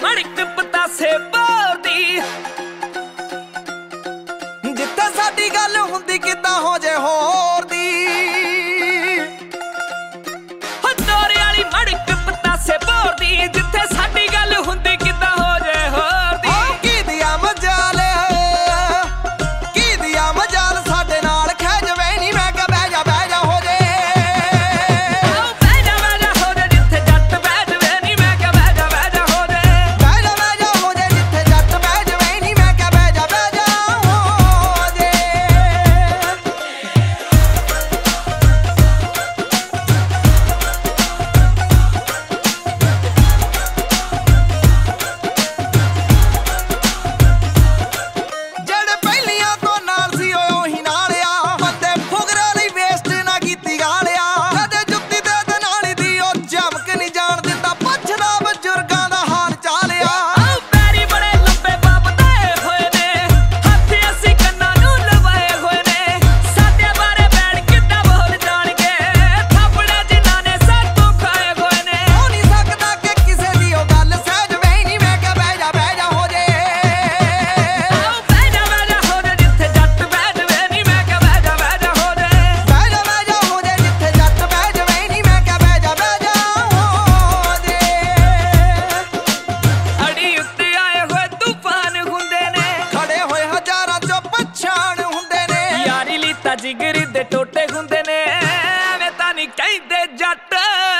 ਮਣਕ ਪਤਾਸੇ ਬੋਲਦੀ ਜਿੱਥੇ ਸਾਡੀ ਗੱਲ ਹੁੰਦੀ ਕਿੱਦਾਂ ਹੋ ਜੇ ਹੋਰ ਦੀ ਤੋਰੇ ਵਾਲੀ ਮਣਕ ਪਤਾਸੇ ਬੋਲਦੀ ਜਿੱਥੇ ਸਾਡੀ ਗੱਲ ਹੁੰਦੀ ਕਿੱਦਾਂ ਹੋ ਜੇ ਹੋਰ ਦੀ ਕੀ ਦਿਆ ਮਜਾਲ ਸਾਡੇ ਨਾਲ ਖਹਿ ਜਵੇ ਨੀ ਮੈਂ ਕਿਹਾ ਬਹਿ ਜਾ ਹੋ ਜੇ ਬਹਿ ਜਾ ਹੋ ਜੇ ਜਿੱਥੇ ਜੱਟ ਬਹਿ ਜਵੇ ਨੀ ਮੈਂ ਕਿਹਾ ਬਹਿ ਜਾ ਹੋ ਜੇ ਬਹਿ ਜਾ ਹੋ ਜੇ ਜਿੱਥੇ ਜੱਟ ਬਹਿ ਜਵੇ ਨੀ ਮੈਂ ਕਿਹਾ ਬਹਿ ਜਾ ਹੋ ਜੇ ਜਿਹੜੇ ਪਹਿਲੀਆਂ ਤੋਂ ਨਾਲ ਸੀ ਉਹੀ ਨਾਲ ਆ ਬੰਦੇ ਫੁਗਰਾ ਲਈ ਵੇਸਟ ਨਾ ਕੀਤੀ ਗਾਲਿਆ ਕਦੇ ਜੁੱਤੀ ਦੇ ਦਨਾਲੀ ਦੀ ਉਹ ਚਮਕ ਨਹੀਂ ਜਾਣ ਦਿੰਦਾ ਪੁੱਛਦਾ ਬਜ਼ੁਰਗਾਂ ਦਾ ਹਾਲ ਚਾਲਿਆ ਪੈਰੀ ਬੜੇ ਲੰਬੇ ਬੱਬਦੇ ਹੋਏ ਨੇ ਹੱਥ ਅਸੀਂ ਕੰਨਾਂ ਨੂੰ ਲਵਾਏ ਹੋਏ ਨੇ ਸਾਡੇ ਬਾਰੇ ਬੈਣ ਕਿੱਦਾਂ ਬੋਲ ਜਾਣਗੇ ਥਾਪੜੇ ਜਿਨ੍ਹਾਂ ਨੇ ਸਾਤੋਂ ਖਾਏ ਹੋਏ ਨੇ ਹੋ ਨਹੀਂ ਸਕਦਾ ਕਿ ਕਿਸੇ ਦੀ ਉਹ ਗੱਲ ਸਹਿਜ ਵੇ ਨਹੀਂ ਮੈਂ ਕਿਹਾ ਬਹਿ ਜਾ ਹੋ ਜੇ ਬਹਿ ਜਾ ਹੋ ਜੇ ਜਿੱਥੇ ਜੱਟ ਬਹਿ ਜਵੇ ਨੀ ਮੈਂ ਕਿਹਾ ਬਹਿ ਜਾ ਹੋ ਜੇ ਬਹਿ ਜਾ ਹੋ ਜੇ ਜਿੱਥੇ ਜੱਟ ਬਹਿ ਜਵੇ ਨੀ ਮੈਂ ਕਿਹਾ ਬਹਿ ਜਾ ਹੋ ਜੇ ਅੜੀ ਉੱਤੇ ਆਏ ਹੋਏ ਤੂਫਾਨ ਹੁੰਦੇ ਨੇ ਖੜੇ ਹੋਏ ਹਜ਼ਾਰਾਂ ਚੋਂ ਪਛਾਣ ਹੁੰਦੇ ਨੇ ਯਾਰੀ ਲਈ ਤਾਂ ਜਿਗਰੀ ਦੇ ਟੋਟੇ ਹੁੰਦੇ ਨੇ ਐਵੇਂ ਤਾਂ ਨਹੀਂ ਕਹਿੰਦੇ ਜੱਟ